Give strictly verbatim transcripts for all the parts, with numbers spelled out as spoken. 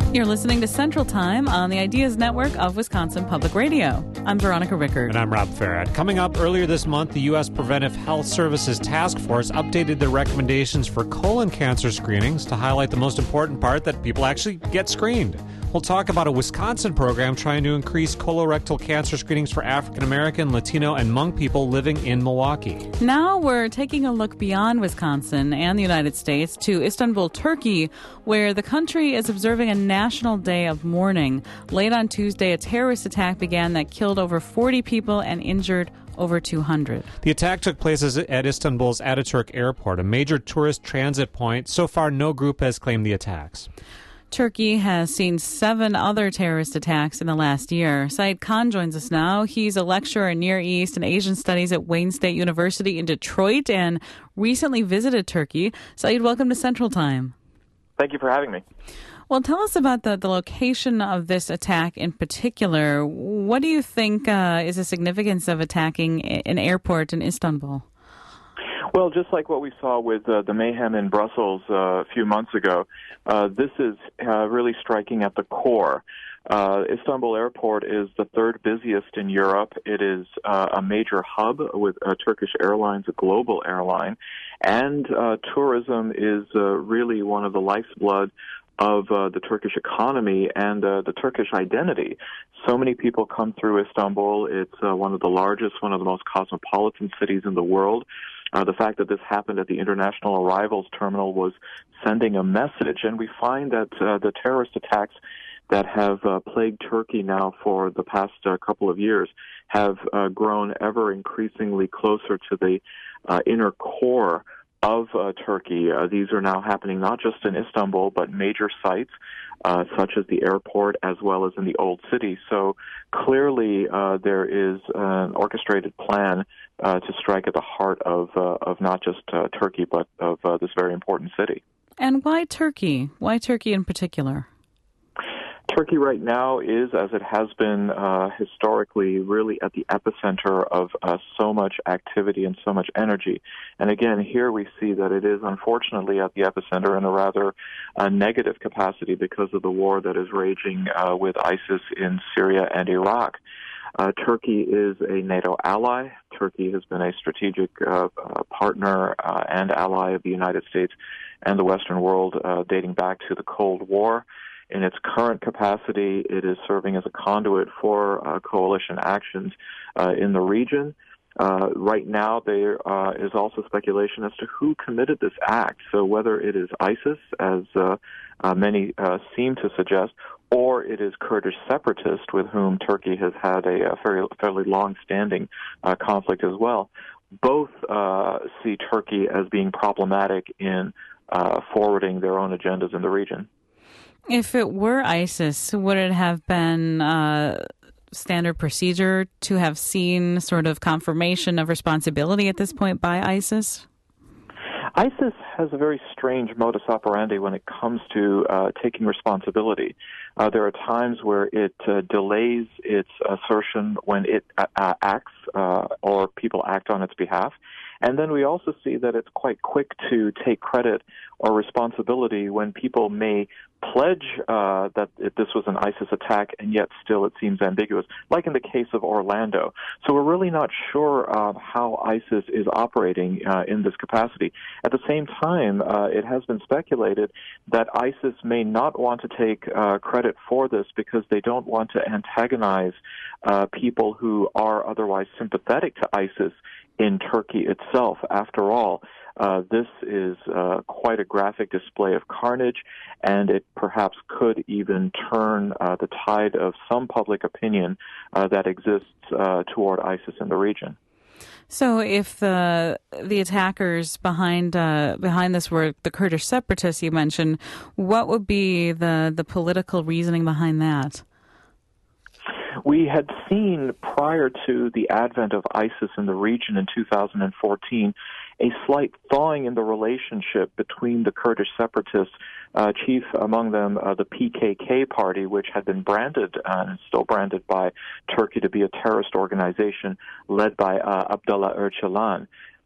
You're listening to Central Time on the Ideas Network of Wisconsin Public Radio. I'm Veronica Rickard. And I'm Rob Farad. Coming up earlier this month, the U S Preventive Health Services Task Force updated their recommendations for colon cancer screenings to highlight the most important part, that people actually get screened. We'll talk about a Wisconsin program trying to increase colorectal cancer screenings for African American, Latino, and Hmong people living in Milwaukee. Now we're taking a look beyond Wisconsin and the United States to Istanbul, Turkey, where the country is observing a national day of mourning. Late on Tuesday, a terrorist attack began that killed over forty people and injured over two hundred. The attack took place at Istanbul's Ataturk Airport, a major tourist transit point. So far, no group has claimed the attacks. Turkey has seen seven other terrorist attacks in the last year. Saeed Khan joins us now. He's a lecturer in Near East and Asian Studies at Wayne State University in Detroit and recently visited Turkey. Saeed, welcome to Central Time. Thank you for having me. Well, tell us about the, the location of this attack in particular. What do you think uh, is the significance of attacking an airport in Istanbul? Well, just like what we saw with uh, the mayhem in Brussels uh, a few months ago, uh, this is uh, really striking at the core. Uh, Istanbul Airport is the third busiest in Europe. It is uh, a major hub with uh, Turkish Airlines, a global airline, and uh, tourism is uh, really one of the lifeblood of uh, the Turkish economy and uh, the Turkish identity. So many people come through Istanbul. It's uh, one of the largest, one of the most cosmopolitan cities in the world. Uh, the fact that this happened at the International Arrivals Terminal was sending a message, and we find that uh, the terrorist attacks that have uh, plagued Turkey now for the past uh, couple of years have uh, grown ever increasingly closer to the uh, inner core of uh, Turkey. Uh, these are now happening not just in Istanbul, but major sites uh, such as the airport as well as in the Old City. So clearly uh, there is an orchestrated plan uh, to strike at the heart of uh, of not just uh, Turkey, but of uh, this very important city. And why Turkey? Why Turkey in particular? Turkey right now is, as it has been uh, historically, really at the epicenter of uh, so much activity and so much energy. And again, here we see that it is unfortunately at the epicenter in a rather uh, negative capacity because of the war that is raging uh, with ISIS in Syria and Iraq. Uh, Turkey is a NATO ally. Turkey has been a strategic uh, uh, partner uh, and ally of the United States and the Western world uh, dating back to the Cold War. In its current capacity, it is serving as a conduit for uh, coalition actions uh, in the region. Uh, right now, there uh, is also speculation as to who committed this act. So whether it is ISIS, as uh, uh, many uh, seem to suggest, or it is Kurdish separatists with whom Turkey has had a, a fairly, fairly long-standing uh, conflict as well. Both uh, see Turkey as being problematic in uh, forwarding their own agendas in the region. If it were ISIS, would it have been uh, standard procedure to have seen sort of confirmation of responsibility at this point by ISIS? ISIS has a very strange modus operandi when it comes to uh, taking responsibility. Uh, there are times where it uh, delays its assertion when it uh, acts uh, or people act on its behalf. And then we also see that it's quite quick to take credit or responsibility when people may pledge uh, that this was an ISIS attack, and yet still it seems ambiguous, like in the case of Orlando. So we're really not sure uh, how ISIS is operating uh, in this capacity. At the same time, uh, it has been speculated that ISIS may not want to take uh, credit for this because they don't want to antagonize uh, people who are otherwise sympathetic to ISIS in Turkey itself. After all, uh, this is uh, quite a graphic display of carnage, and it perhaps could even turn uh, the tide of some public opinion uh, that exists uh, toward ISIS in the region. So, if the the attackers behind uh, behind this were the Kurdish separatists you mentioned, what would be the the political reasoning behind that? We had seen prior to the advent of ISIS in the region in two thousand fourteen a slight thawing in the relationship between the Kurdish separatists, uh, chief among them uh, the P K K party, which had been branded uh, and still branded by Turkey to be a terrorist organization led by uh, Abdullah Öcalan.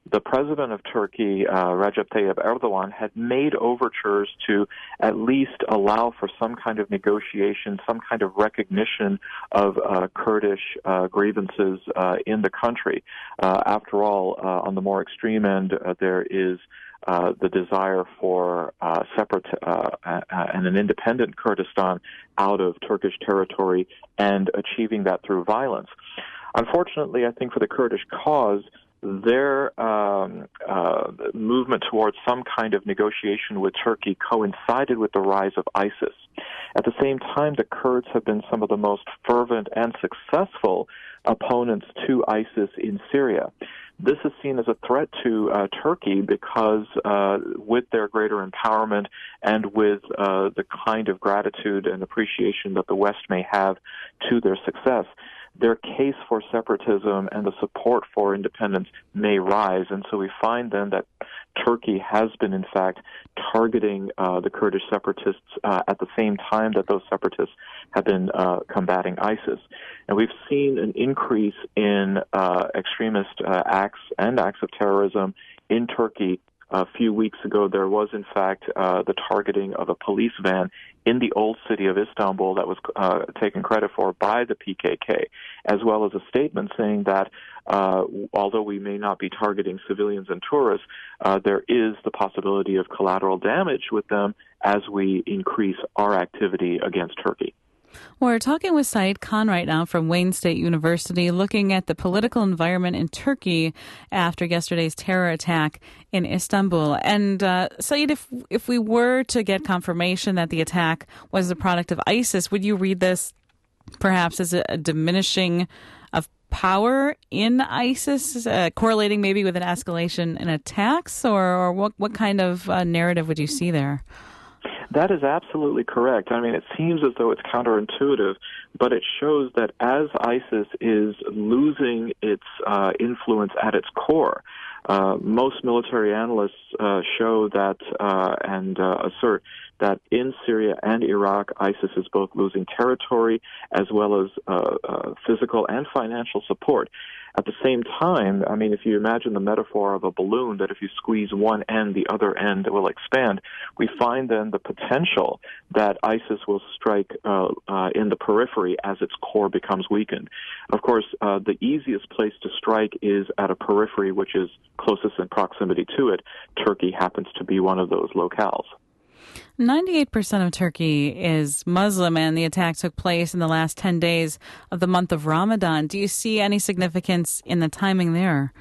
the president of Turkey, uh, Recep Tayyip Erdogan, had made overtures to at least allow for some kind of negotiation, some kind of recognition of uh, Kurdish uh, grievances uh, in the country. Uh, after all, uh, on the more extreme end, uh, there is Uh, the desire for uh, separate uh, uh, and an independent Kurdistan out of Turkish territory and achieving that through violence. Unfortunately, I think for the Kurdish cause, their um, uh, movement towards some kind of negotiation with Turkey coincided with the rise of ISIS. At the same time, the Kurds have been some of the most fervent and successful opponents to ISIS in Syria. This is seen as a threat to uh, Turkey because uh, with their greater empowerment and with uh, the kind of gratitude and appreciation that the West may have to their success, their case for separatism and the support for independence may rise. And so we find then that Turkey has been, in fact, targeting uh, the Kurdish separatists uh, at the same time that those separatists have been uh, combating ISIS. And we've seen an increase in uh, extremist uh, acts and acts of terrorism in Turkey. A few weeks ago, there was, in fact, uh, the targeting of a police van in the old city of Istanbul that was uh, taken credit for by the P K K, as well as a statement saying that uh, although we may not be targeting civilians and tourists, uh, there is the possibility of collateral damage with them as we increase our activity against Turkey. We're talking with Saeed Khan right now from Wayne State University, looking at the political environment in Turkey after yesterday's terror attack in Istanbul. And uh, Saeed, if if we were to get confirmation that the attack was the product of ISIS, would you read this perhaps as a, a diminishing of power in ISIS, uh, correlating maybe with an escalation in attacks, or, or what what kind of uh, narrative would you see there? That is absolutely correct. I mean, it seems as though it's counterintuitive, but it shows that as ISIS is losing its uh, influence at its core, uh, most military analysts uh, show that uh, and uh, assert that in Syria and Iraq, ISIS is both losing territory as well as uh, uh, physical and financial support. At the same time, I mean, if you imagine the metaphor of a balloon, that if you squeeze one end, the other end will expand, we find then the potential that ISIS will strike uh, uh, in the periphery as its core becomes weakened. Of course, uh, the easiest place to strike is at a periphery which is closest in proximity to it. Turkey happens to be one of those locales. ninety-eight percent of Turkey is Muslim, and the attack took place in the last ten days of the month of Ramadan. Do you see any significance in the timing there?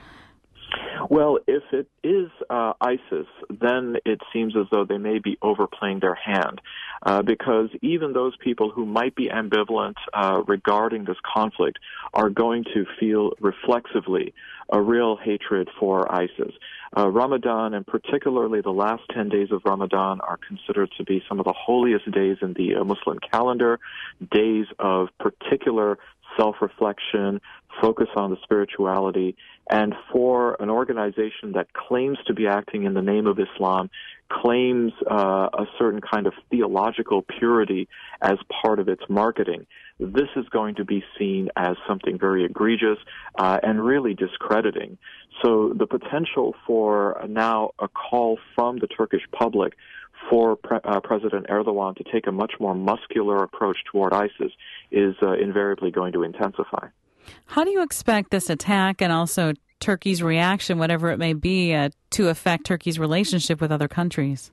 Well, if it is uh, ISIS, then it seems as though they may be overplaying their hand, uh, because even those people who might be ambivalent uh, regarding this conflict are going to feel reflexively a real hatred for ISIS. Uh, Ramadan, and particularly the last ten days of Ramadan, are considered to be some of the holiest days in the uh, Muslim calendar, days of particular self-reflection, focus on the spirituality, and for an organization that claims to be acting in the name of Islam, claims uh, a certain kind of theological purity as part of its marketing, this is going to be seen as something very egregious uh, and really discrediting. So the potential for now a call from the Turkish public for pre- uh, President Erdogan to take a much more muscular approach toward ISIS is uh, invariably going to intensify. How do you expect this attack and also Turkey's reaction, whatever it may be, uh, to affect Turkey's relationship with other countries?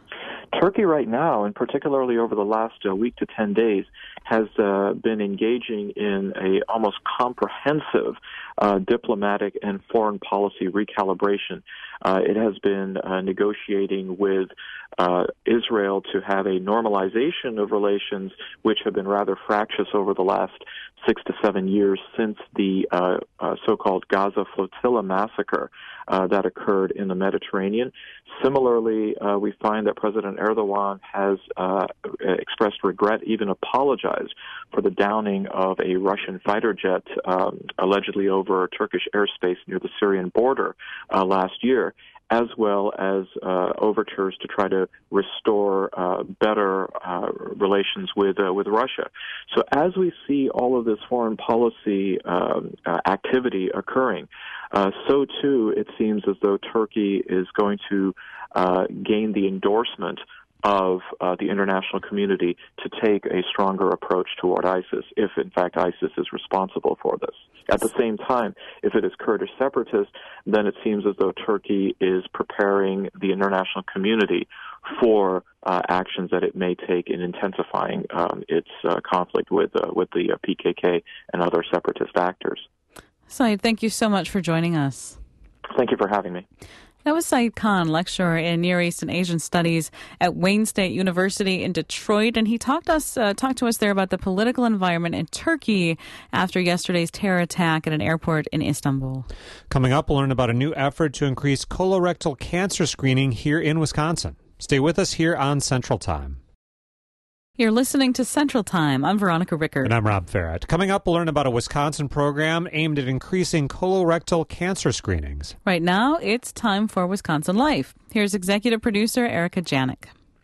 Turkey right now, and particularly over the last uh, week to ten days, has uh, been engaging in a almost comprehensive uh, diplomatic and foreign policy recalibration. Uh, it has been uh, negotiating with uh, Israel to have a normalization of relations, which have been rather fractious over the last six to seven years since the uh, uh, so-called Gaza flotilla massacre uh, that occurred in the Mediterranean. Similarly, uh, we find that President Erdogan has uh, expressed regret, even apologized for the downing of a Russian fighter jet um, allegedly over Turkish airspace near the Syrian border uh, last year. as well as uh, overtures to try to restore uh, better uh, relations with uh, with Russia. So as we see all of this foreign policy um, uh, activity occurring, uh, so too it seems as though Turkey is going to uh, gain the endorsement of uh, the international community to take a stronger approach toward ISIS, if in fact ISIS is responsible for this. At the same time, if it is Kurdish separatists, then it seems as though Turkey is preparing the international community for uh, actions that it may take in intensifying um, its uh, conflict with uh, with the uh, P K K and other separatist actors. Saeed, thank you so much for joining us. Thank you for having me. That was Saeed Khan, lecturer in Near East and Asian Studies at Wayne State University in Detroit, and he talked us uh, talked to us there about the political environment in Turkey after yesterday's terror attack at an airport in Istanbul. Coming up, we'll learn about a new effort to increase colorectal cancer screening here in Wisconsin. Stay with us here on Central Time. You're listening to Central Time. I'm Veronica Rickert. And I'm Rob Farrett. Coming up, we'll learn about a Wisconsin program aimed at increasing colorectal cancer screenings. Right now, it's time for Wisconsin Life. Here's executive producer Erica Janik.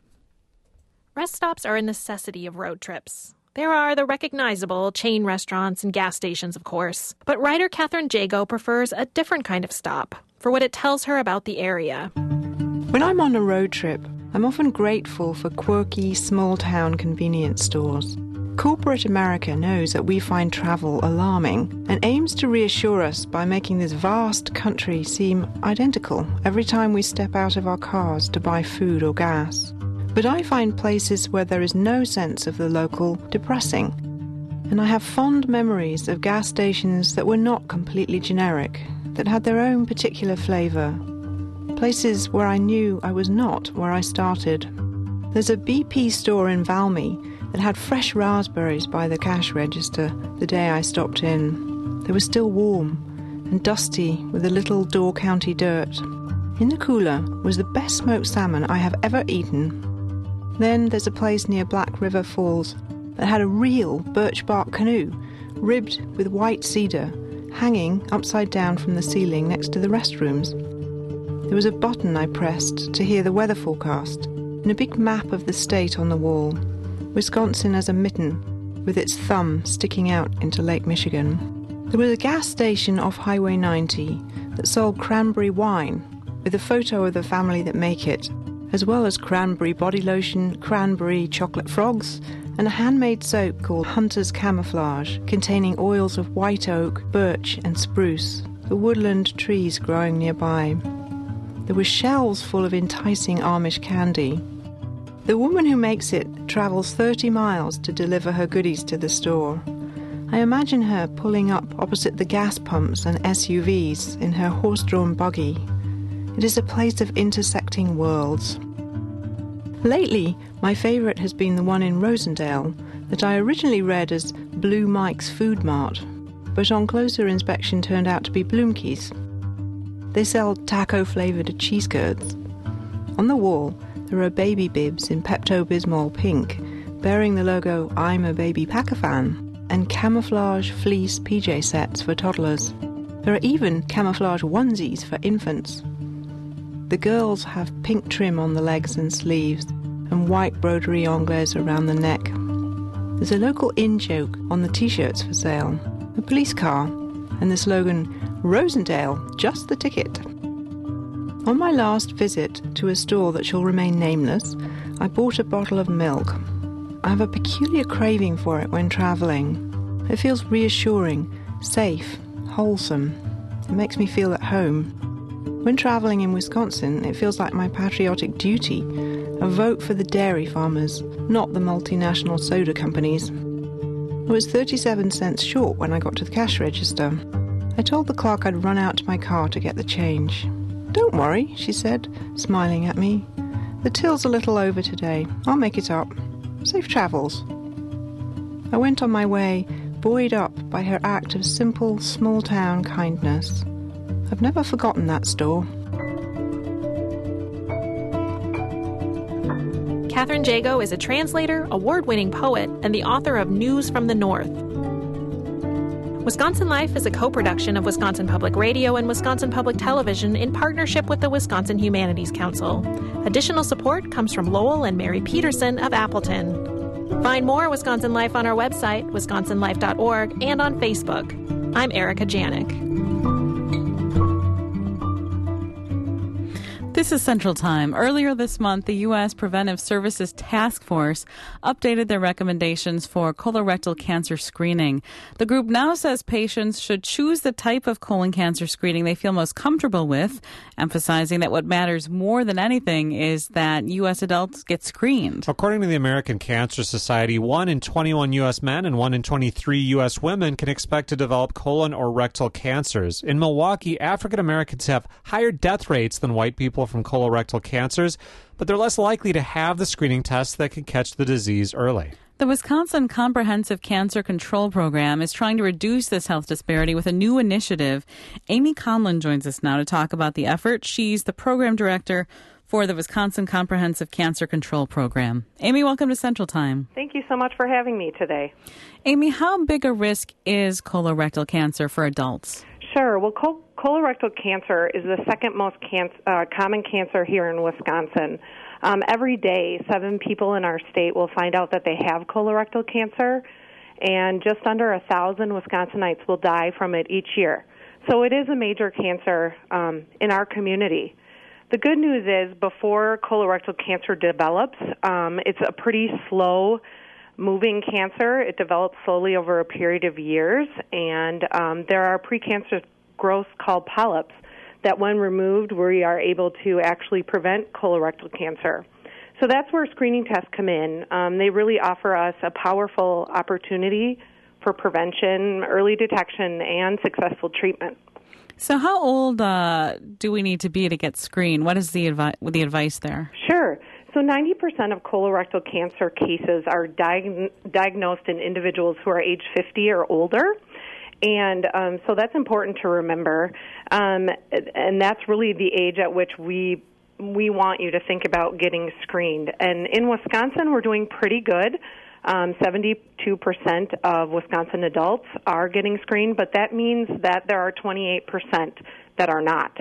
Rest stops are a necessity of road trips. There are the recognizable chain restaurants and gas stations, of course. But writer Catherine Jago prefers a different kind of stop for what it tells her about the area. When I'm on a road trip, I'm often grateful for quirky, small-town convenience stores. Corporate America knows that we find travel alarming and aims to reassure us by making this vast country seem identical every time we step out of our cars to buy food or gas. But I find places where there is no sense of the local depressing. And I have fond memories of gas stations that were not completely generic, that had their own particular flavor. Places where I knew I was not where I started. There's a B P store in Valmy that had fresh raspberries by the cash register the day I stopped in. They were still warm and dusty with a little Door County dirt. In the cooler was the best smoked salmon I have ever eaten. Then there's a place near Black River Falls that had a real birch bark canoe, ribbed with white cedar, hanging upside down from the ceiling next to the restrooms. There was a button I pressed to hear the weather forecast, and a big map of the state on the wall. Wisconsin as a mitten, with its thumb sticking out into Lake Michigan. There was a gas station off Highway ninety that sold cranberry wine, with a photo of the family that make it, as well as cranberry body lotion, cranberry chocolate frogs, and a handmade soap called Hunter's Camouflage, containing oils of white oak, birch, and spruce, the woodland trees growing nearby. There were shelves full of enticing Amish candy. The woman who makes it travels thirty miles to deliver her goodies to the store. I imagine her pulling up opposite the gas pumps and S U Vs in her horse-drawn buggy. It is a place of intersecting worlds. Lately, my favorite has been the one in Rosendale that I originally read as Blue Mike's Food Mart, but on closer inspection turned out to be Bloomke's. They sell taco-flavoured cheese curds. On the wall, there are baby bibs in Pepto-Bismol pink, bearing the logo I'm a Baby Pack-a-Fan, and camouflage fleece P J sets for toddlers. There are even camouflage onesies for infants. The girls have pink trim on the legs and sleeves, and white broderie anglaise around the neck. There's a local in-joke on the t-shirts for sale, a police car, and the slogan, Rosendale, just the ticket. On my last visit to a store that shall remain nameless, I bought a bottle of milk. I have a peculiar craving for it when travelling. It feels reassuring, safe, wholesome. It makes me feel at home. When travelling in Wisconsin, it feels like my patriotic duty, a vote for the dairy farmers, not the multinational soda companies. I was thirty-seven cents short when I got to the cash register. I told the clerk I'd run out to my car to get the change. "Don't worry," she said, smiling at me. "The till's a little over today. I'll make it up. Safe travels." I went on my way, buoyed up by her act of simple, small-town kindness. I've never forgotten that store. Catherine Jago is a translator, award-winning poet, and the author of News from the North. Wisconsin Life is a co-production of Wisconsin Public Radio and Wisconsin Public Television in partnership with the Wisconsin Humanities Council. Additional support comes from Lowell and Mary Peterson of Appleton. Find more Wisconsin Life on our website, wisconsin life dot org, and on Facebook. I'm Erica Janik. This is Central Time. Earlier this month, the U S Preventive Services Task Force updated their recommendations for colorectal cancer screening. The group now says patients should choose the type of colon cancer screening they feel most comfortable with, emphasizing that what matters more than anything is that U S adults get screened. According to the American Cancer Society, one in twenty-one U S men and one in twenty-three U S women can expect to develop colon or rectal cancers. In Milwaukee, African Americans have higher death rates than white people from colorectal cancers, but they're less likely to have the screening tests that can catch the disease early. The Wisconsin Comprehensive Cancer Control Program is trying to reduce this health disparity with a new initiative. Amy Conlon joins us now to talk about the effort. She's the program director for the Wisconsin Comprehensive Cancer Control Program. Amy, welcome to Central Time. Thank you so much for having me today. Amy, how big a risk is colorectal cancer for adults? Sure. Well, col- colorectal cancer is the second most can- uh, common cancer here in Wisconsin. Um, every day, seven people in our state will find out that they have colorectal cancer, and just under a thousand Wisconsinites will die from it each year. So it is a major cancer um, in our community. The good news is before colorectal cancer develops, um, it's a pretty slow moving cancer. It develops slowly over a period of years, and um, there are precancerous growths called polyps that when removed, we are able to actually prevent colorectal cancer. So that's where screening tests come in. Um, they really offer us a powerful opportunity for prevention, early detection, and successful treatment. So how old uh, do we need to be to get screened? What is the, advi- the advice there? Sure. So ninety percent of colorectal cancer cases are diag- diagnosed in individuals who are age fifty or older. And um, so that's important to remember. Um, and that's really the age at which we we want you to think about getting screened. And in Wisconsin, we're doing pretty good. Um, seventy-two percent of Wisconsin adults are getting screened, but that means that there are twenty-eight percent that are not.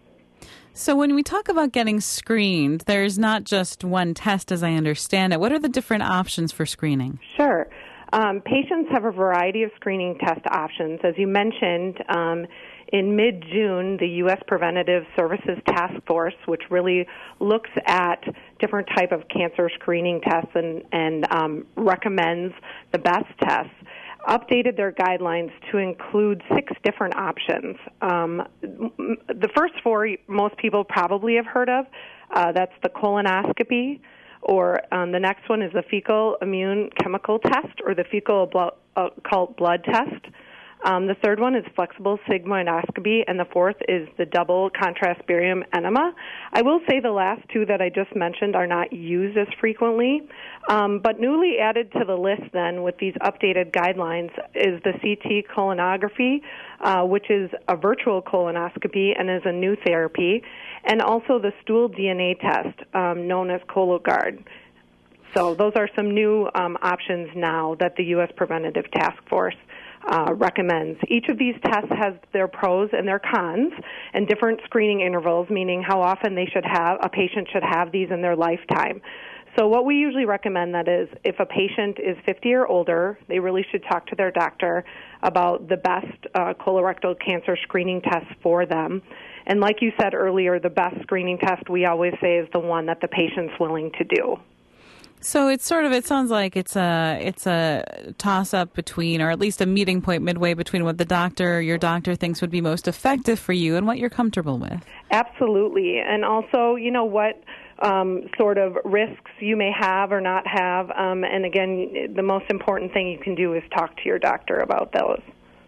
So when we talk about getting screened, there's not just one test, as I understand it. What are the different options for screening? Sure. Um, patients have a variety of screening test options. As you mentioned, um, in mid-June, the U S Preventative Services Task Force, which really looks at different type of cancer screening tests and, and um, recommends the best tests, updated their guidelines to include six different options. Um, the first four most people probably have heard of. Uh, that's the colonoscopy, or um, the next one is the fecal immune chemical test, or the fecal blood, uh, occult blood test. Um, the third one is flexible sigmoidoscopy, and the fourth is the double contrast barium enema. I will say the last two that I just mentioned are not used as frequently, um, but newly added to the list then with these updated guidelines is the C T colonography, uh, which is a virtual colonoscopy and is a new therapy, and also the stool D N A test um, known as Cologuard. So those are some new um, options now that the U S Preventative Task Force Uh, recommends. Each of these tests has their pros and their cons and different screening intervals, meaning how often they should have, a patient should have these in their lifetime. So what we usually recommend that is if a patient is fifty or older, they really should talk to their doctor about the best uh, colorectal cancer screening tests for them. And like you said earlier, the best screening test we always say is the one that the patient's willing to do. So it's sort of, it sounds like it's a it's a toss-up between, or at least a meeting point midway between what the doctor, your doctor thinks would be most effective for you and what you're comfortable with. Absolutely. And also, you know, what um, sort of risks you may have or not have. Um, and again, the most important thing you can do is talk to your doctor about those.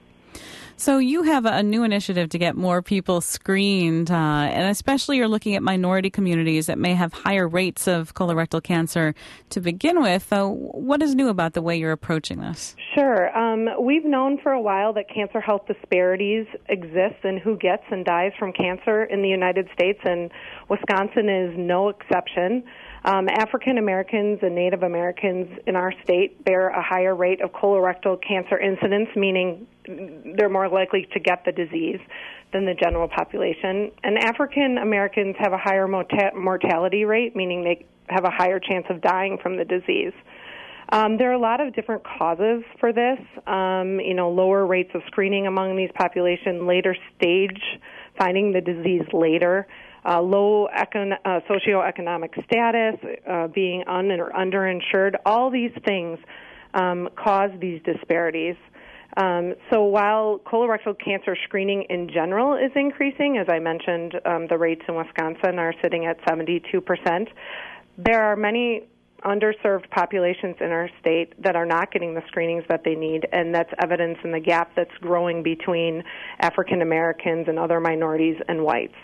So you have a new initiative to get more people screened, uh, and especially you're looking at minority communities that may have higher rates of colorectal cancer to begin with. So what is new about the way you're approaching this? Sure. Um, we've known for a while that cancer health disparities exist in who gets and dies from cancer in the United States, and Wisconsin is no exception. Um, African Americans and Native Americans in our state bear a higher rate of colorectal cancer incidence, meaning they're more likely to get the disease than the general population. And African Americans have a higher morta- mortality rate, meaning they have a higher chance of dying from the disease. Um, there are a lot of different causes for this, um, you know, lower rates of screening among these population, later stage, finding the disease later, uh, low econ- uh, socioeconomic status, uh, being un- or underinsured. All these things um, cause these disparities. Um, so while colorectal cancer screening in general is increasing, as I mentioned, um, the rates in Wisconsin are sitting at seventy-two percent, there are many underserved populations in our state that are not getting the screenings that they need, and that's evidence in the gap that's growing between African Americans and other minorities and whites.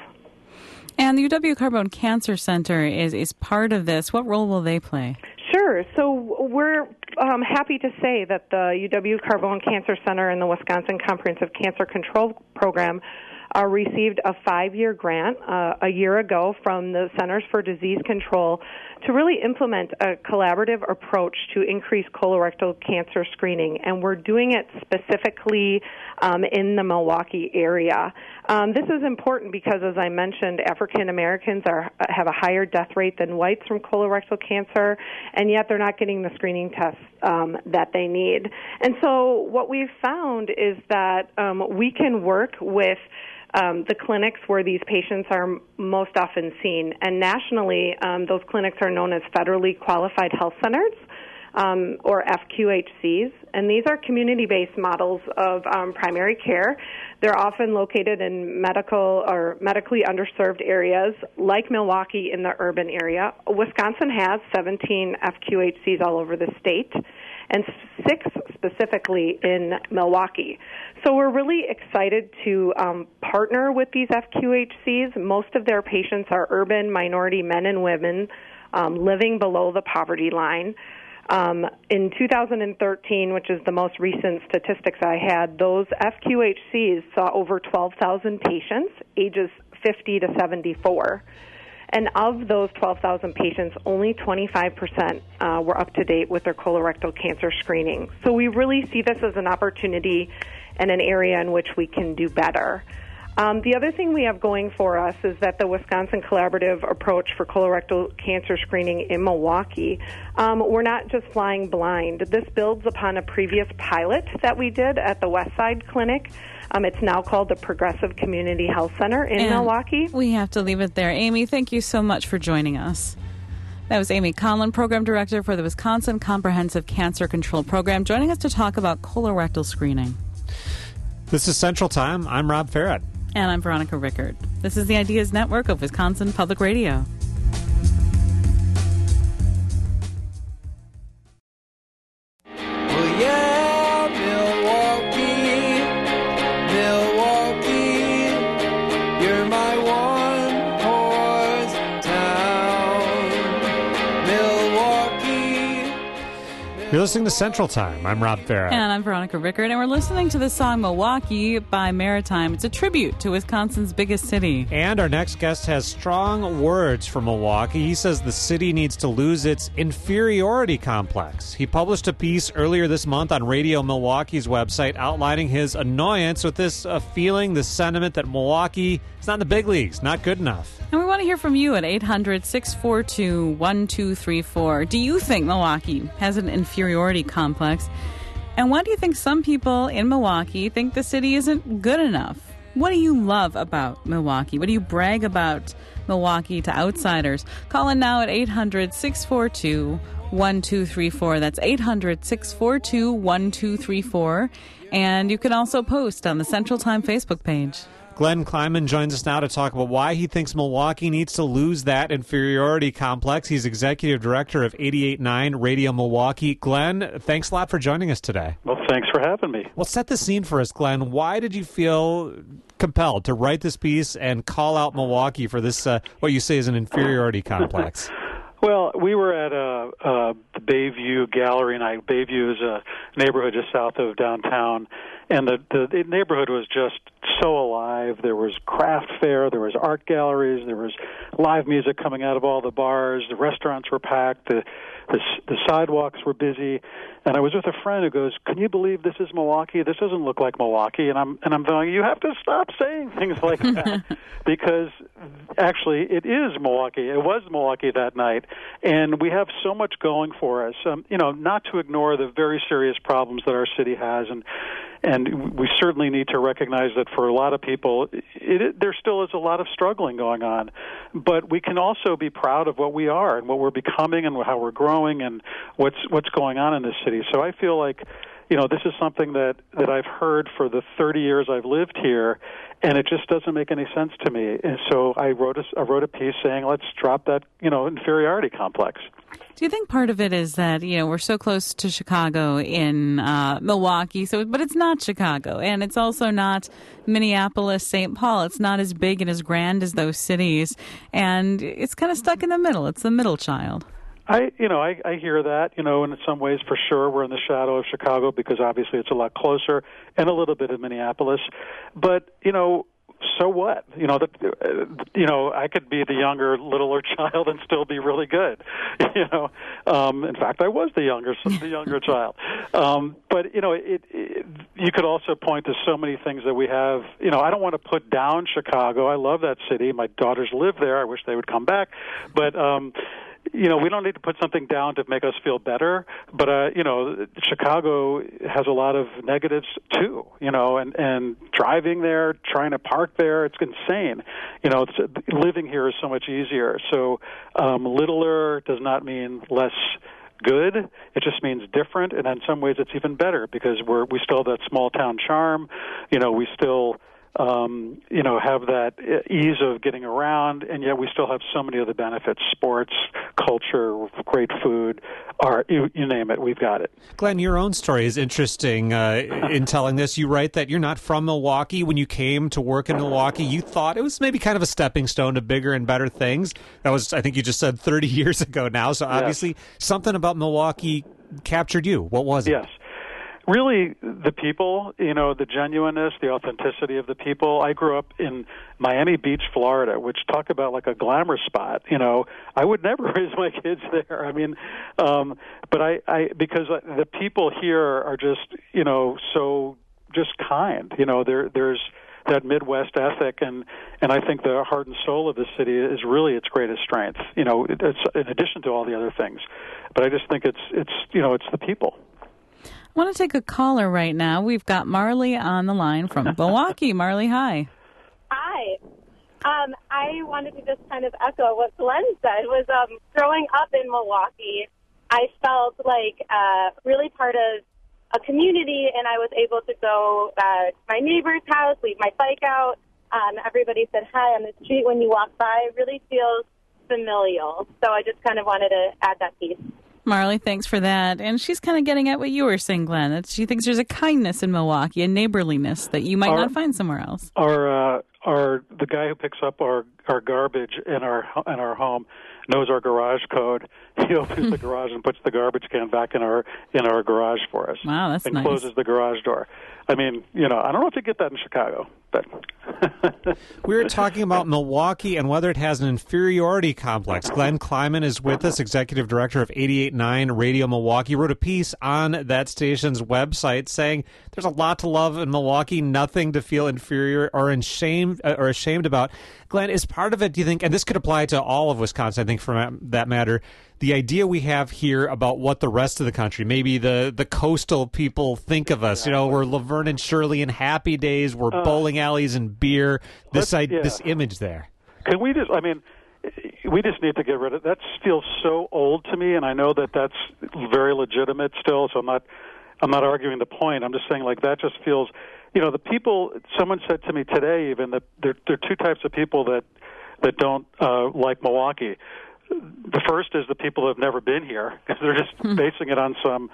And the U W-Carbone Cancer Center is, is part of this. What role will they play? Sure. So we're um, happy to say that the U W-Carbone Cancer Center and the Wisconsin Comprehensive Cancer Control Program Uh, received a five-year grant uh, a year ago from the Centers for Disease Control to really implement a collaborative approach to increase colorectal cancer screening, and we're doing it specifically um, in the Milwaukee area. Um, this is important because, as I mentioned, African Americans are have a higher death rate than whites from colorectal cancer, and yet they're not getting the screening tests um, that they need. And so what we've found is that um, we can work with Um, the clinics where these patients are m- most often seen. And nationally, um, those clinics are known as federally qualified health centers, um, or F Q H Cs. And these are community-based models of um, primary care. They're often located in medical or medically underserved areas like Milwaukee in the urban area. Wisconsin has seventeen F Q H Cs all over the state, and six specifically in Milwaukee. So we're really excited to um, partner with these F Q H Cs. Most of their patients are urban minority men and women um, living below the poverty line. Um, in two thousand thirteen, which is the most recent statistics I had, those F Q H Cs saw over twelve thousand patients, ages fifty to seventy-four. And of those twelve thousand patients, only twenty-five percent uh, were up to date with their colorectal cancer screening. So we really see this as an opportunity and an area in which we can do better. Um, the other thing we have going for us is that the Wisconsin Collaborative Approach for Colorectal Cancer Screening in Milwaukee, um, we're not just flying blind. This builds upon a previous pilot that we did at the Westside Clinic. Um, it's now called the Progressive Community Health Center in and Milwaukee. We have to leave it there. Amy, thank you so much for joining us. That was Amy Conlon, Program Director for the Wisconsin Comprehensive Cancer Control Program, joining us to talk about colorectal screening. This is Central Time. I'm Rob Farrett. And I'm Veronica Rickard. This is the Ideas Network of Wisconsin Public Radio. Well, yeah, Milwaukee, Milwaukee, you're my one-horse town. Milwaukee. You're listening to Central Time. I'm Rob Farrett. And I'm Veronica Rickard, and we're listening to the song Milwaukee by Maritime. It's a tribute to Wisconsin's biggest city. And our next guest has strong words for Milwaukee. He says the city needs to lose its inferiority complex. He published a piece earlier this month on Radio Milwaukee's website outlining his annoyance with this uh, feeling, this sentiment that Milwaukee is not in the big leagues, not good enough. And we want to hear from you at eight hundred, six four two, one two three four. Do you think Milwaukee has an inferiority complex? And why do you think some people in Milwaukee think the city isn't good enough? What do you love about Milwaukee? What do you brag about Milwaukee to outsiders? Call in now at eight hundred, six four two, one two three four. That's eight hundred, six four two, one two three four. And you can also post on the Central Time Facebook page. Glenn Kleiman joins us now to talk about why he thinks Milwaukee needs to lose that inferiority complex. He's executive director of eighty-eight point nine Radio Milwaukee. Glenn, thanks a lot for joining us today. Well, thanks for having me. Well, set the scene for us, Glenn. Why did you feel compelled to write this piece and call out Milwaukee for this, uh, what you say is an inferiority complex? Well, we were at a, a the Bayview Gallery Night. Bayview is a neighborhood just south of downtown, and the, the, the neighborhood was just so alive. There was craft fair, there was art galleries, there was live music coming out of all the bars, the restaurants were packed, the, the, the sidewalks were busy, and I was with a friend who goes, "Can you believe this is Milwaukee? This doesn't look like Milwaukee." And I'm and I'm going, "You have to stop saying things like that," because actually it is Milwaukee. It was Milwaukee that night, and we have so much going for us. Um, you know, not to ignore the very serious problems that our city has, and and we certainly need to recognize that for a lot of people, it, it, there still is a lot of struggling going on. But we can also be proud of what we are and what we're becoming and how we're growing and what's what's going on in this city. So I feel like, you know, this is something that, that I've heard for the thirty years I've lived here, and it just doesn't make any sense to me. And so I wrote a, I wrote a piece saying, let's drop that, you know, inferiority complex. Do you think part of it is that, you know, we're so close to Chicago in uh, Milwaukee, so but it's not Chicago, and it's also not Minneapolis, Saint Paul. It's not as big and as grand as those cities, and it's kind of stuck in the middle. It's the middle child. I, you know, I, I hear that, you know, and in some ways, for sure, we're in the shadow of Chicago because obviously it's a lot closer, and a little bit of Minneapolis. But, you know, so what? You know, that, uh, you know, I could be the younger, littler child and still be really good. You know, um, in fact, I was the younger, the younger child. Um, but you know, it, it, you could also point to so many things that we have. You know, I don't want to put down Chicago. I love that city. My daughters live there. I wish they would come back. But um, you know, we don't need to put something down to make us feel better, but, uh, you know, Chicago has a lot of negatives, too, you know, and, and driving there, trying to park there, it's insane. You know, it's, living here is so much easier. So um, littler does not mean less good. It just means different, and in some ways it's even better because we're we still have that small-town charm. You know, we still... Um, you know, have that ease of getting around, and yet we still have so many other benefits, sports, culture, great food, art, you, you name it, we've got it. Glenn, your own story is interesting uh, in telling this. You write that you're not from Milwaukee. When you came to work in Milwaukee, you thought it was maybe kind of a stepping stone to bigger and better things. That was, I think you just said thirty years ago now, so obviously yes. Something about Milwaukee captured you. What was it? Yes. Really, the people, you know, the genuineness, the authenticity of the people. I grew up in Miami Beach, Florida, which talk about like a glamour spot. You know, I would never raise my kids there. I mean, um, but I, I, because the people here are just, you know, so just kind. You know, there, there's that Midwest ethic, and, and I think the heart and soul of the city is really its greatest strength. You know, it's in addition to all the other things. But I just think it's, it's, you know, it's the people. I want to take a caller right now. We've got Marley on the line from Milwaukee. Marley, hi. Hi. Um, I wanted to just kind of echo what Glenn said. Was um, growing up in Milwaukee, I felt like uh, really part of a community, and I was able to go uh, to my neighbor's house, leave my bike out. Um, everybody said hi on the street when you walk by. It really feels familial. So I just kind of wanted to add that piece. Marley, thanks for that. And she's kind of getting at what you were saying, Glenn, that she thinks there's a kindness in Milwaukee, a neighborliness that you might our, not find somewhere else. Our, uh, our, the guy who picks up our, our garbage in our in our home knows our garage code. He opens the garage and puts the garbage can back in our in our garage for us. Wow, that's and nice. And closes the garage door. I mean, you know, I don't know if you get that in Chicago, but... We were talking about Milwaukee and whether it has an inferiority complex. Glenn Kleiman is with us, executive director of eighty-eight point nine Radio Milwaukee. Wrote a piece on that station's website saying there's a lot to love in Milwaukee, nothing to feel inferior or ashamed or ashamed about. Glenn, is part of it, do you think, and this could apply to all of Wisconsin, I think, for that matter, the idea we have here about what the rest of the country, maybe the, the coastal people think of us, you know, we're Laverne and Shirley in Happy Days, we're uh, bowling alleys and beer, this I, yeah. this image there. Can we just, I mean, we just need to get rid of that. Feels so old to me, and I know that that's very legitimate still, so I'm not, I'm not arguing the point. I'm just saying, like, that just feels, you know, the people, someone said to me today even that there, there are two types of people that, that don't uh, like Milwaukee. The first is the people who have never been here, because they're just basing it on some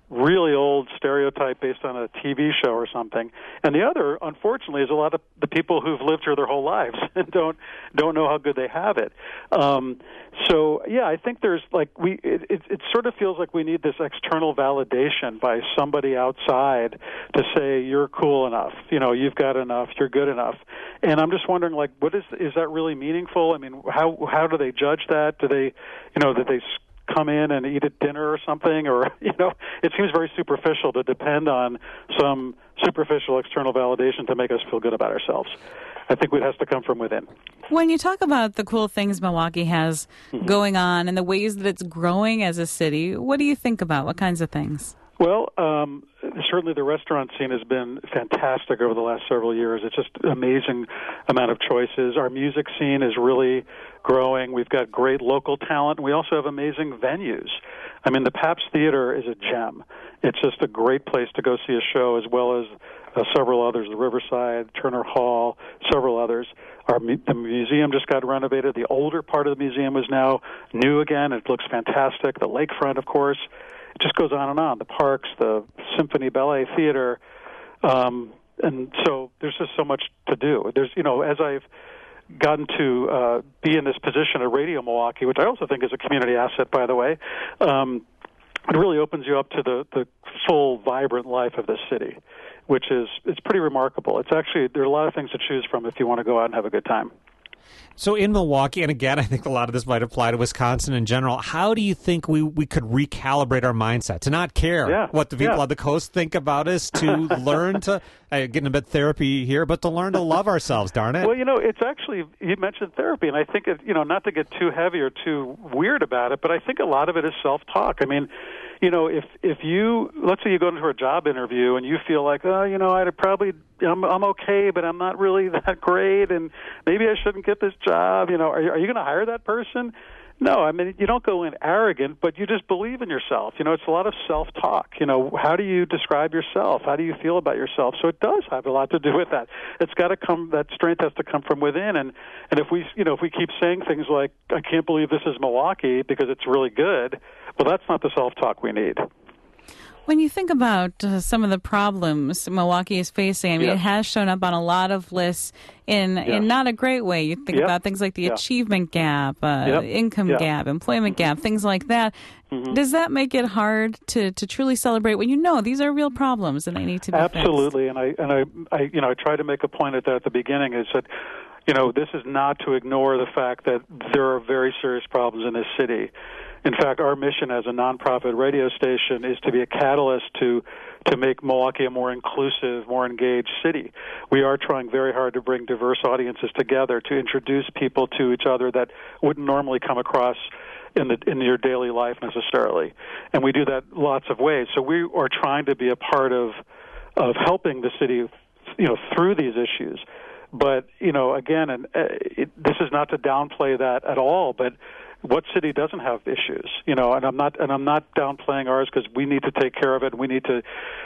really old stereotype based on a T V show or something. And the other, unfortunately, is a lot of the people who've lived here their whole lives and don't don't know how good they have it. Um, so, yeah, I think there's like we it, it, it sort of feels like we need this external validation by somebody outside to say you're cool enough, you know, you've got enough, you're good enough. And I'm just wondering, like, what is is that really meaningful? I mean, how how do they judge that? Do they, you know, that they come in and eat at dinner or something, or, you know, it seems very superficial to depend on some superficial external validation to make us feel good about ourselves. I think it has to come from within. When you talk about the cool things Milwaukee has mm-hmm. going on and the ways that it's growing as a city, what do you think about? What kinds of things? Well, um, certainly the restaurant scene has been fantastic over the last several years. It's just an amazing amount of choices. Our music scene is really growing. We've got great local talent. We also have amazing venues. I mean, the Pabst Theater is a gem. It's just a great place to go see a show, as well as uh, several others, the Riverside, Turner Hall, several others. Our the museum just got renovated. The older part of the museum is now new again. It looks fantastic. The lakefront, of course. It just goes on and on. The parks, the Symphony Ballet Theater, um, and so there's just so much to do. There's, you know, as I've gotten to uh, be in this position at Radio Milwaukee, which I also think is a community asset, by the way, um, it really opens you up to the, the full, vibrant life of the city, which is it's pretty remarkable. It's actually, there are a lot of things to choose from if you want to go out and have a good time. So in Milwaukee, and again, I think a lot of this might apply to Wisconsin in general, how do you think we, we could recalibrate our mindset to not care yeah, what the people yeah. on the coast think about us, to learn to, uh, getting a bit therapy here, but to learn to love ourselves, darn it? Well, you know, it's actually, you mentioned therapy, and I think, it, you know, not to get too heavy or too weird about it, but I think a lot of it is self-talk. I mean, you know, if if you, let's say you go into a job interview and you feel like, oh, you know, I'd probably, I'm, I'm okay, but I'm not really that great, and maybe I shouldn't get this job, you know, are you, are you going to hire that person? No, I mean, you don't go in arrogant, but you just believe in yourself. You know, it's a lot of self-talk. You know, how do you describe yourself? How do you feel about yourself? So it does have a lot to do with that. It's got to come, that strength has to come from within. And, and if we, you know, if we keep saying things like, I can't believe this is Milwaukee because it's really good, well, that's not the self-talk we need. When you think about uh, some of the problems Milwaukee is facing, I mean, yes. it has shown up on a lot of lists in yes. in not a great way. You think yep. about things like the yeah. achievement gap, uh, yep. income yeah. gap, employment gap, things like that. Mm-hmm. Does that make it hard to, to truly celebrate when you know these are real problems and they need to be Absolutely. fixed? And I and I, I you know I try to make a point at that at the beginning is that, you know, this is not to ignore the fact that there are very serious problems in this city. In fact, our mission as a nonprofit radio station is to be a catalyst to to make Milwaukee a more inclusive, more engaged city. We are trying very hard to bring diverse audiences together, to introduce people to each other that wouldn't normally come across in the in your daily life necessarily. And we do that lots of ways. So we are trying to be a part of of helping the city, you know, through these issues. But, you know, again, and uh, it, this is not to downplay that at all, but what city doesn't have issues? You know, and I'm not and I'm not downplaying ours, because we need to take care of it. We need to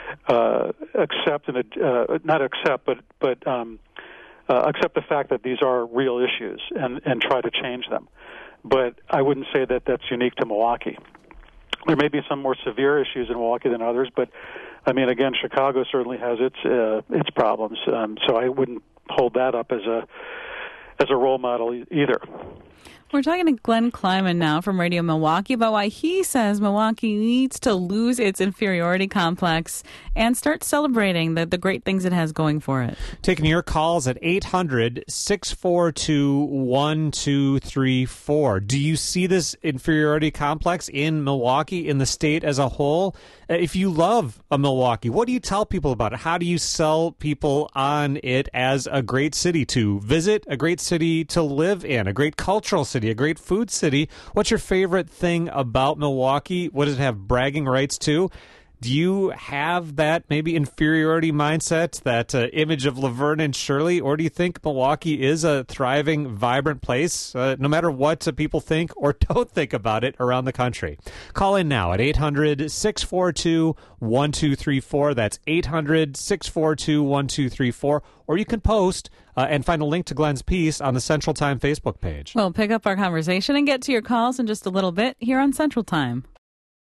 uh, accept and uh, not accept, but but um, uh, accept the fact that these are real issues and and try to change them. But I wouldn't say that that's unique to Milwaukee. There may be some more severe issues in Milwaukee than others, but I mean, again, Chicago certainly has its uh, its problems, um, so I wouldn't hold that up as a as a role model either. We're talking to Glenn Kleiman now from Radio Milwaukee about why he says Milwaukee needs to lose its inferiority complex and start celebrating the, the great things it has going for it. Taking your calls at eight hundred, six four two, one two three four. Do you see this inferiority complex in Milwaukee, in the state as a whole? If you love a Milwaukee, what do you tell people about it? How do you sell people on it as a great city to visit, a great city to live in, a great cultural city, a great food city? What's your favorite thing about Milwaukee? What does it have bragging rights to? Do you have that maybe inferiority mindset, that uh, image of Laverne and Shirley, or do you think Milwaukee is a thriving, vibrant place, uh, no matter what uh, people think or don't think about it around the country? Call in now at eight hundred, six four two, one two three four. That's eight hundred, six four two, one two three four. Or you can post uh, and find a link to Glenn's piece on the Central Time Facebook page. We'll pick up our conversation and get to your calls in just a little bit here on Central Time.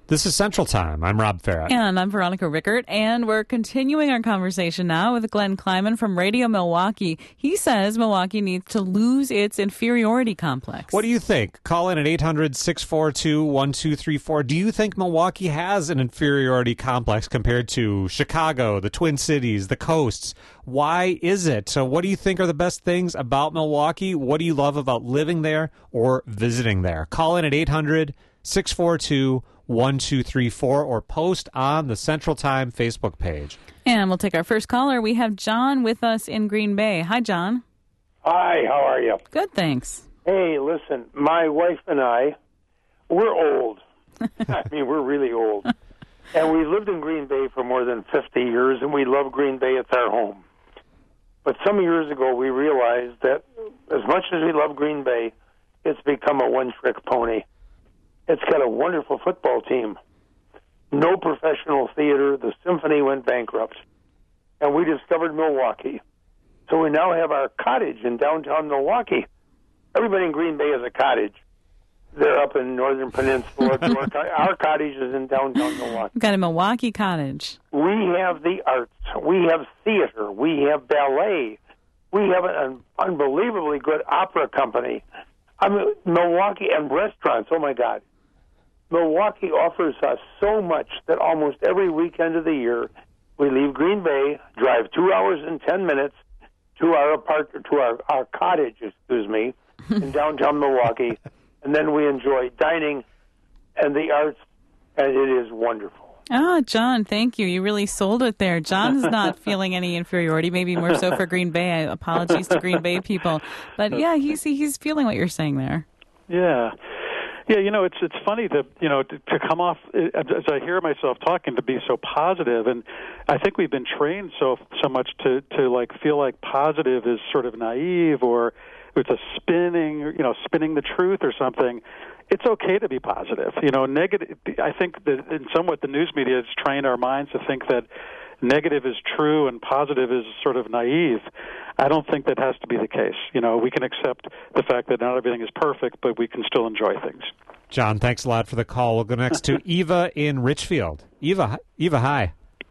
This is Central Time. I'm Rob Farrett. And I'm Veronica Rickert, and we're continuing our conversation now with Glenn Kleiman from Radio Milwaukee. He says Milwaukee needs to lose its inferiority complex. What do you think? Call in at eight hundred, six four two, one two three four. Do you think Milwaukee has an inferiority complex compared to Chicago, the Twin Cities, the coasts? Why is it? So what do you think are the best things about Milwaukee? What do you love about living there or visiting there? Call in at eight hundred, six four two, one two three four or post on the Central Time Facebook page. And we'll take our first caller. We have John with us in Green Bay. Hi, John. Hi, how are you? Good, thanks. Hey, listen, my wife and I, we're old. I mean, we're really old. And we lived in Green Bay for more than fifty years, and we love Green Bay. It's our home. But some years ago, we realized that as much as we love Green Bay, it's become a one-trick pony. It's got a wonderful football team. No professional theater. The symphony went bankrupt. And we discovered Milwaukee. So we now have our cottage in downtown Milwaukee. Everybody in Green Bay has a cottage. They're up in Northern Peninsula. Our cottage is in downtown Milwaukee. We've got a Milwaukee cottage. We have the arts. We have theater. We have ballet. We have an unbelievably good opera company. I mean, Milwaukee and restaurants. Oh, my God. Milwaukee offers us so much that almost every weekend of the year we leave Green Bay, drive two hours and ten minutes to our apartment, to our, our cottage, excuse me, in downtown Milwaukee, and then we enjoy dining and the arts, and it is wonderful. Ah, John, thank you. You really sold it there. John's not feeling any inferiority, maybe more so for Green Bay. I, apologies to Green Bay people. But, yeah, he's he's feeling what you're saying there. Yeah. Yeah, you know, it's it's funny to, you know, to, to come off, as I hear myself talking, to be so positive. And I think we've been trained so so much to, to like, feel like positive is sort of naive or it's a spinning, you know, spinning the truth or something. It's okay to be positive. You know, negative, I think that in somewhat the news media has trained our minds to think that negative is true and positive is sort of naive. I don't think that has to be the case. You know, we can accept the fact that not everything is perfect, but we can still enjoy things. John, thanks a lot for the call. We'll go next to Eva in Richfield. Eva, Eva, hi.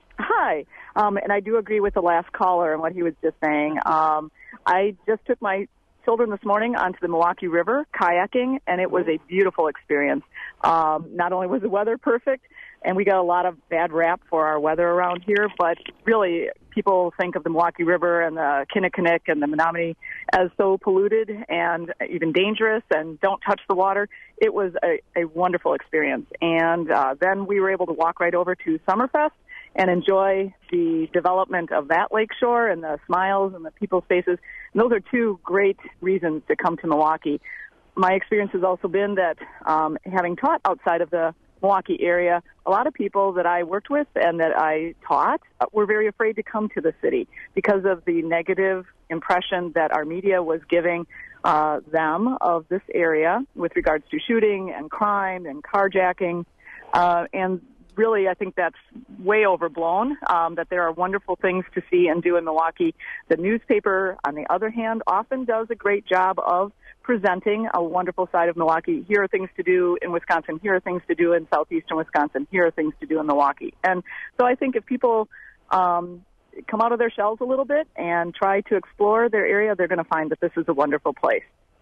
Hi. Um, and I do agree with the last caller and what he was just saying. Um, I just took my children this morning onto the Milwaukee River kayaking, and it was a beautiful experience. Um, not only was the weather perfect, and we got a lot of bad rap for our weather around here, but really people think of the Milwaukee River and the Kinnickinnick and the Menominee as so polluted and even dangerous and don't touch the water. It was a, a wonderful experience. And uh, then we were able to walk right over to Summerfest and enjoy the development of that lakeshore and the smiles and the people's faces. And those are two great reasons to come to Milwaukee. My experience has also been that um, having taught outside of the Milwaukee area, a lot of people that I worked with and that I taught were very afraid to come to the city because of the negative impression that our media was giving uh, them of this area with regards to shooting and crime and carjacking. Uh, and really, I think that's way overblown, um, that there are wonderful things to see and do in Milwaukee. The newspaper, on the other hand, often does a great job of presenting a wonderful side of Milwaukee. Here are things to do in Wisconsin. Here are things to do in southeastern Wisconsin. Here are things to do in Milwaukee. And so I think if people um, come out of their shells a little bit and try to explore their area, they're going to find that this is a wonderful place.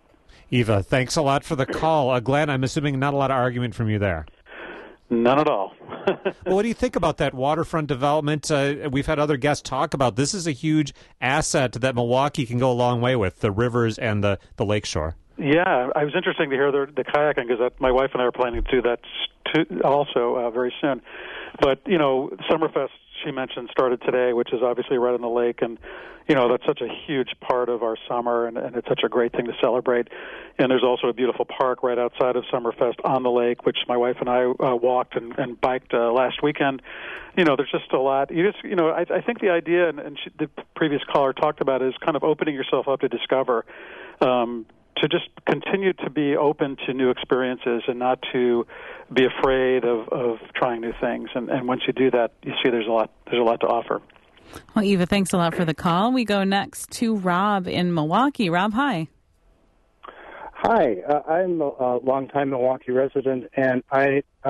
Eva, thanks a lot for the call. Uh, Glenn, I'm assuming not a lot of argument from you there. None at all. Well, what do you think about that waterfront development? Uh, we've had other guests talk about this is a huge asset that Milwaukee can go a long way with, the rivers and the, the lakeshore. Yeah, it was interesting to hear the, the kayaking because my wife and I are planning to do that too, also uh, very soon. But, you know, Summerfest, she mentioned, started today, which is obviously right on the lake. And, you know, that's such a huge part of our summer, and, and it's such a great thing to celebrate. And there's also a beautiful park right outside of Summerfest on the lake, which my wife and I uh, walked and, and biked uh, last weekend. You know, there's just a lot. You just, you know, I, I think the idea, and, and she, the previous caller talked about, is kind of opening yourself up to discover, um, to just continue to be open to new experiences and not to be afraid of, of trying new things. And, and once you do that, you see there's a lot there's a lot to offer. Well, Eva, thanks a lot for the call. We go next to Rob in Milwaukee. Rob, hi. Hi, uh, I'm a, a longtime Milwaukee resident, and I uh,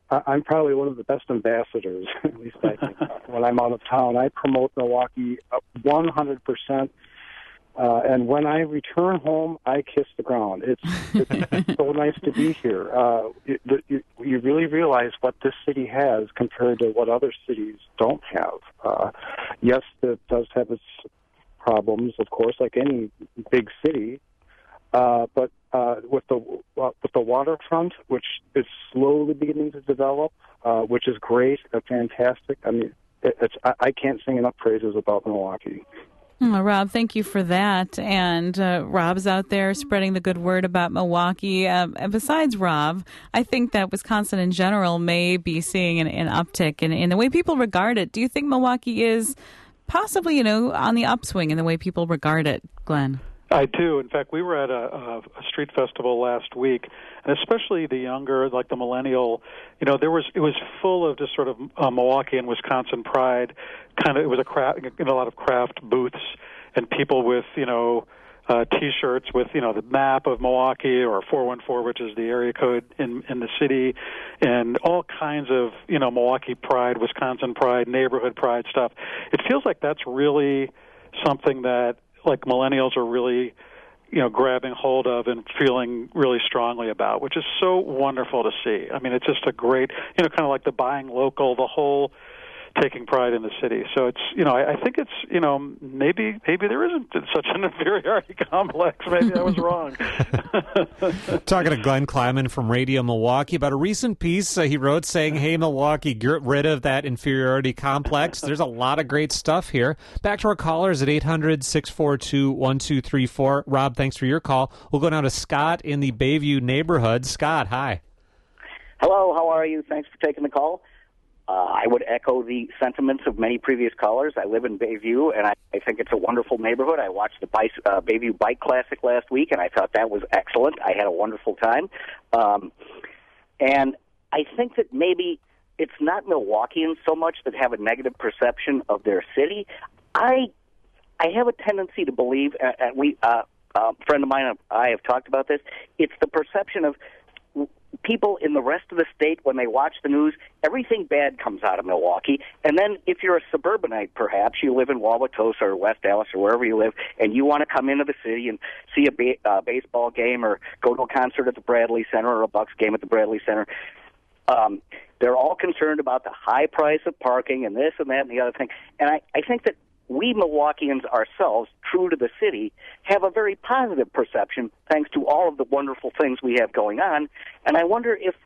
I- I'm probably one of the best ambassadors, at least I think, when I'm out of town. I promote Milwaukee one hundred percent. Uh, and when I return home, I kiss the ground. It's, it's so nice to be here. Uh, it, you, you really realize what this city has compared to what other cities don't have. Uh, yes, it does have its problems, of course, like any big city. Uh, but uh, with the uh, with the waterfront, which is slowly beginning to develop, uh, which is great, uh, fantastic. I mean, it, it's I, I can't sing enough praises about Milwaukee. Oh, Rob, thank you for that. And uh, Rob's out there spreading the good word about Milwaukee. Uh, and besides Rob, I think that Wisconsin in general may be seeing an, an uptick in, in the way people regard it. Do you think Milwaukee is possibly, you know, on the upswing in the way people regard it, Glenn? I do. In fact, we were at a, a, a street festival last week, and especially the younger, like the millennial, you know, there was it was full of just sort of uh, Milwaukee and Wisconsin pride. Kind of, it was a craft, in a lot of craft booths, and people with, you know, uh, T-shirts with, you know, the map of Milwaukee or four one four, which is the area code in in the city, and all kinds of, you know, Milwaukee pride, Wisconsin pride, neighborhood pride stuff. It feels like that's really something that, like, millennials are really, you know, grabbing hold of and feeling really strongly about, which is so wonderful to see. I mean, it's just a great, you know, kind of like the buying local, the whole taking pride in the city. So it's, you know, I, I think it's, you know, maybe maybe there isn't such an inferiority complex. Maybe I was wrong. Talking to Glenn Kleiman from Radio Milwaukee about a recent piece uh, he wrote saying, hey, Milwaukee, get rid of that inferiority complex. There's a lot of great stuff here. Back to our callers at eight hundred, six four two, one two three four. Rob, thanks for your call. We'll go now to Scott in the Bayview neighborhood. Scott, hi. Hello, how are you? Thanks for taking the call. Uh, I would echo the sentiments of many previous callers. I live in Bayview, and I, I think it's a wonderful neighborhood. I watched the Bice, uh, Bayview Bike Classic last week, and I thought that was excellent. I had a wonderful time. Um, and I think that maybe it's not Milwaukeeans so much that have a negative perception of their city. I I have a tendency to believe, and uh, we uh, a friend of mine and I have talked about this, it's the perception of people in the rest of the state, when they watch the news, everything bad comes out of Milwaukee. And then if you're a suburbanite, perhaps, you live in Wauwatosa or West Dallas or wherever you live, and you want to come into the city and see a ba- uh, baseball game or go to a concert at the Bradley Center or a Bucks game at the Bradley Center, um, they're all concerned about the high price of parking and this and that and the other thing. And I, I think that we Milwaukeeans ourselves, true to the city, have a very positive perception thanks to all of the wonderful things we have going on. And I wonder if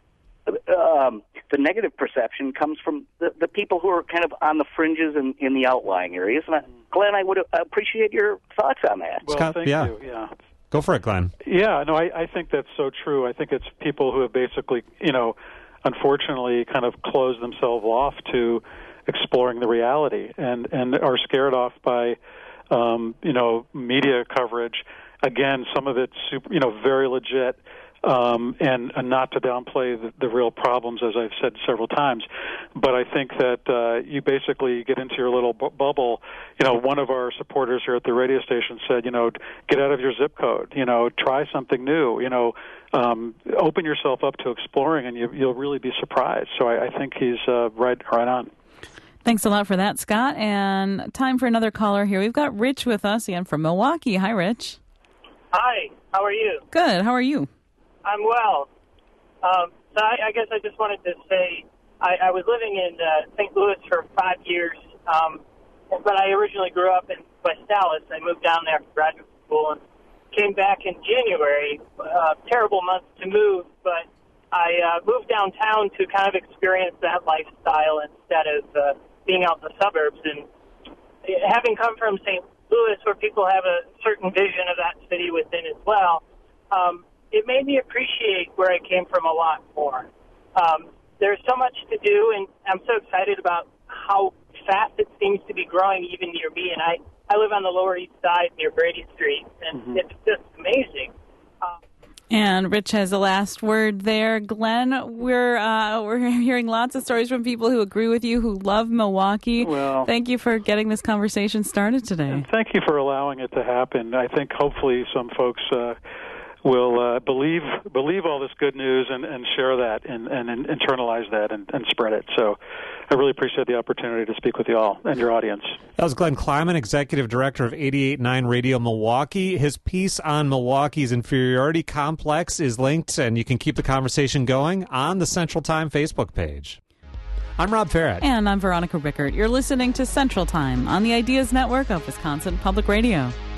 um, the negative perception comes from the, the people who are kind of on the fringes and in the outlying areas. And I, Glenn, I would appreciate your thoughts on that. Well, Scott, thank yeah. you. Yeah. Go for it, Glenn. Yeah, no, I, I think that's so true. I think it's people who have basically, you know, unfortunately kind of closed themselves off to exploring the reality and, and are scared off by, um, you know, media coverage. Again, some of it's, super, you know, very legit, um, and, and not to downplay the, the real problems, as I've said several times. But I think that uh, you basically get into your little bu- bubble. You know, one of our supporters here at the radio station said, you know, get out of your zip code. You know, try something new. You know, um, open yourself up to exploring, and you, you'll really be surprised. So I, I think he's uh, right, right on. Thanks a lot for that, Scott. And time for another caller here. We've got Rich with us again from Milwaukee. Hi, Rich. Hi. How are you? Good. How are you? I'm well. Um, so I, I guess I just wanted to say I, I was living in uh, Saint Louis for five years, um, but I originally grew up in West Dallas. I moved down there for graduate school and came back in January. Uh, terrible month to move, but I uh, moved downtown to kind of experience that lifestyle instead of uh, being out in the suburbs. And having come from Saint Louis, where people have a certain vision of that city within as well, um, it made me appreciate where I came from a lot more. Um, there's so much to do, and I'm so excited about how fast it seems to be growing even near me. And I, I live on the Lower East Side near Brady Street, and mm-hmm. it's just amazing. Um, And Rich has the last word there. Glenn, we're uh, we're hearing lots of stories from people who agree with you, who love Milwaukee. Well, thank you for getting this conversation started today. And thank you for allowing it to happen. I think hopefully some folks uh, will uh, believe believe all this good news and, and share that and, and, and internalize that and, and spread it. So I really appreciate the opportunity to speak with you all and your audience. That was Glenn Kleiman, Executive Director of eighty-eight point nine Radio Milwaukee. His piece on Milwaukee's inferiority complex is linked, and you can keep the conversation going on the Central Time Facebook page. I'm Rob Farrett. And I'm Veronica Rickert. You're listening to Central Time on the Ideas Network of Wisconsin Public Radio.